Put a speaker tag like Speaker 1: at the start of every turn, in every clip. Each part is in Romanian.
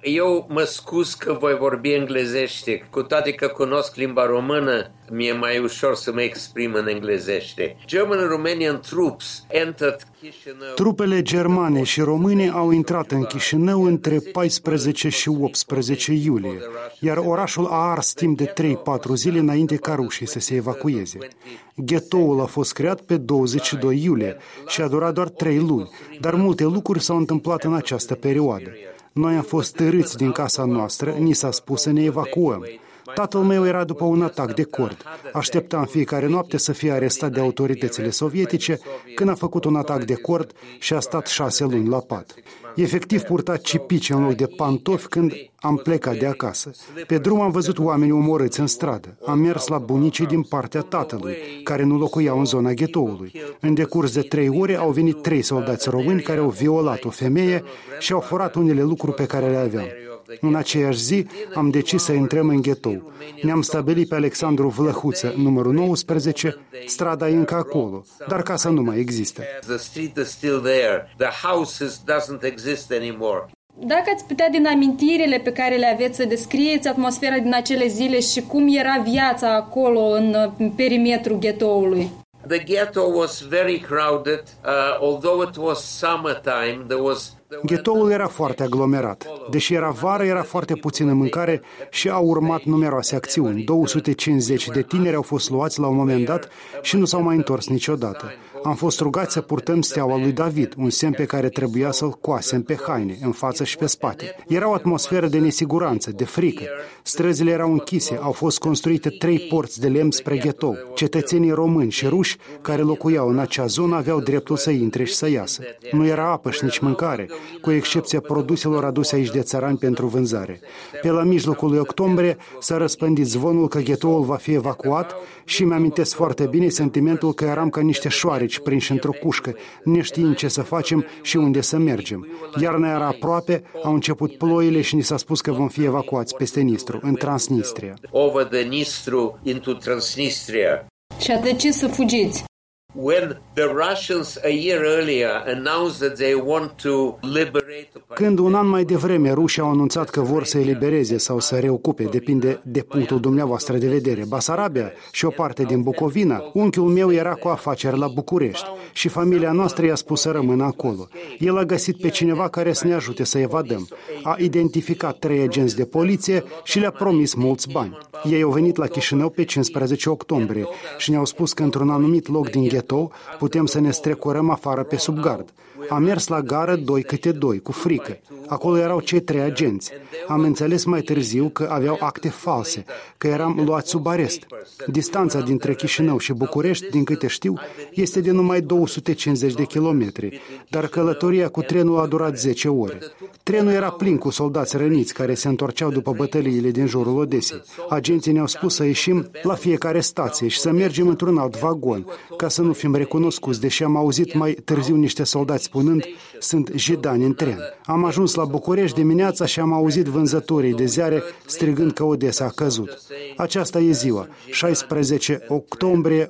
Speaker 1: Eu mă scuz că voi vorbi englezește, cu toate că cunosc limba română, mi-e mai ușor să mă exprim în englezește. German and Romanian troops entered Chișinău.
Speaker 2: Trupele germane și române au intrat în Chișinău între 14 și 18 iulie, iar orașul a ars timp de 3-4 zile înainte ca rușii să se evacueze. Ghetoul a fost creat pe 22 iulie și a durat doar 3 luni, dar multe lucruri s-au întâmplat în această perioadă. Noi am fost târâți din casa noastră, ni s-a spus să ne evacuăm. Tatăl meu era după un atac de cord. Aștepta în fiecare noapte să fie arestat de autoritățile sovietice când a făcut un atac de cord și a stat 6 luni la pat. Efectiv purta cipici în loc de pantofi când am plecat de acasă. Pe drum am văzut oameni omorâți în stradă. Am mers la bunicii din partea tatălui, care nu locuiau în zona ghetoului. În decurs de 3 ore au venit 3 soldați români care au violat o femeie și au furat unele lucruri pe care le aveam. În aceeași zi am decis să intrăm în ghetou. Ne-am stabilit pe Alexandru Vlăhuță, numărul 19, strada e încă acolo, dar casa nu mai există.
Speaker 3: Dacă ați putea din amintirile pe care le aveți să descrieți atmosfera din acele zile și cum era viața acolo în perimetrul ghetoului.
Speaker 1: The ghetto was very crowded, although it was summertime, there was...
Speaker 2: Ghetoul era foarte aglomerat. Deși era vară, era foarte puțină mâncare și au urmat numeroase acțiuni. 250 de tineri au fost luați la un moment dat și nu s-au mai întors niciodată. Am fost rugați să purtăm steaua lui David, un semn pe care trebuia să-l coasem pe haine, în față și pe spate. Era o atmosferă de nesiguranță, de frică. Străzile erau închise, au fost construite 3 porți de lemn spre ghetou. Cetățenii români și ruși care locuiau în acea zonă aveau dreptul să intre și să iasă. Nu era apă și nici mâncare, cu excepția produselor aduse aici de țărani pentru vânzare. Pe la mijlocul lui octombrie s-a răspândit zvonul că ghetoul va fi evacuat și mi-amintesc foarte bine sentimentul că eram ca niște șoareci prinși într-o cușcă, neștiind ce să facem și unde să mergem. Iarna era aproape, au început ploile și ni s-a spus că vom fi evacuați peste Nistru, în Transnistria.
Speaker 1: Over the Nistru into Transnistria.
Speaker 3: Și ați decis să fugiți.
Speaker 1: When the Russians a year earlier announced that they want to liberate...
Speaker 2: Când un an mai devreme rușii au anunțat că vor să elibereze sau să reocupe, depinde de punctul dumneavoastră de vedere, Basarabia și o parte din Bucovina, unchiul meu era cu afaceri la București și familia noastră i-a spus să rămână acolo. El a găsit pe cineva care să ne ajute să evadăm. A identificat 3 agenți de poliție și le-a promis mulți bani. Ei au venit la Chișinău pe 15 octombrie și ne-au spus că într-un anumit loc din ghetou putem să ne strecurăm afară pe sub gard. Am mers la gară 2 câte 2, cu frică. Acolo erau cei 3 agenți. Am înțeles mai târziu că aveau acte false, că eram luați sub arest. Distanța dintre Chișinău și București, din câte știu, este de numai 250 de kilometri, dar călătoria cu trenul a durat 10 ore. Trenul era plin cu soldați răniți care se întorceau după bătăliile din jurul Odesei. Agenții ne-au spus să ieșim la fiecare stație și să mergem într-un alt vagon, ca să nu fim recunoscuți, deși am auzit mai târziu niște soldați spunând, sunt jidani în tren. Am ajuns la București dimineața și am auzit vânzătorii de ziare strigând că Odessa a căzut. Aceasta e ziua, 16 octombrie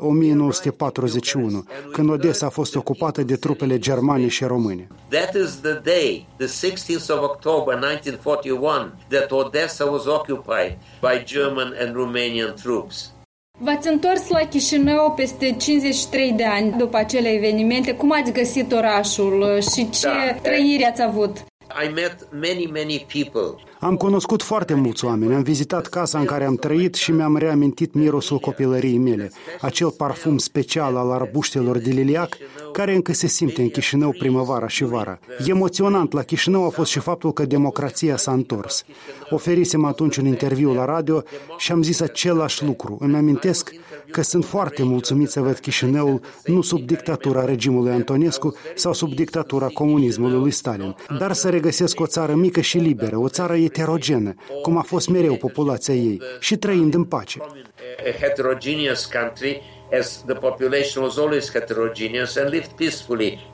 Speaker 2: 1941, când Odessa a fost ocupată de trupele germane și române.
Speaker 1: That is the day, the 16th of October 1941, that Odessa was occupied by German and Romanian troops.
Speaker 3: V-ați întors la Chișinău peste 53 de ani după acele evenimente. Cum ați găsit orașul și ce trăiri ați avut?
Speaker 1: I met many people.
Speaker 2: Am cunoscut foarte mulți oameni, am vizitat casa în care am trăit și mi-am reamintit mirosul copilăriei mele, acel parfum special al arbuștelor de liliac, care încă se simte în Chișinău primăvara și vara. Emoționant la Chișinău a fost și faptul că democrația s-a întors. Oferisem atunci un interviu la radio și am zis același lucru. Îmi amintesc că sunt foarte mulțumit să văd Chișinăul nu sub dictatura regimului Antonescu sau sub dictatura comunismului lui Stalin, dar să regăsesc o țară mică și liberă, o țară heterogenă, cum a fost mereu populația ei, și trăind în pace.
Speaker 1: A heterogeneous country, as the population was always heterogeneous and lived peacefully.